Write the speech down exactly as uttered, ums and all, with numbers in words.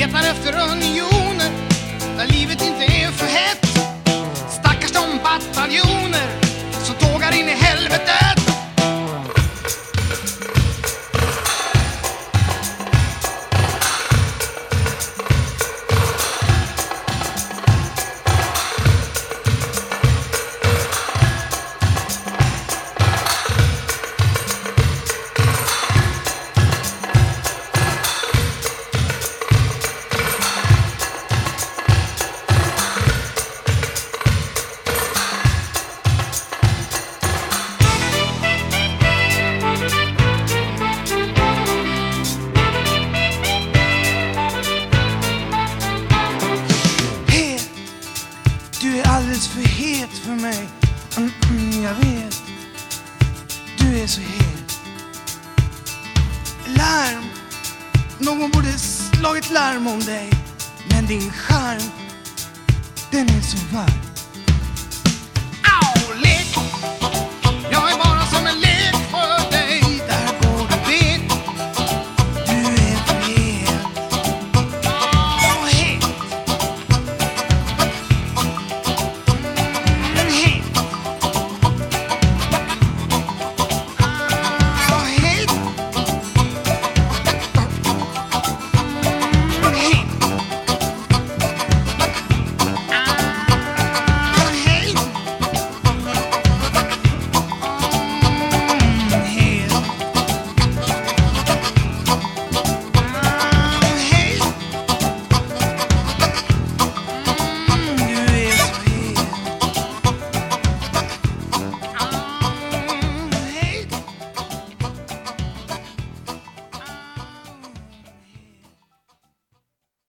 letar efter unioner där livet inte är för hett. Stackars de bataljoner som tågar in i helvetet. Du är alldeles för het för mig. Mm, mm, jag vet. Du är så het. Larm. Någon borde slagit larm om dig. Men din charm, den är så varm.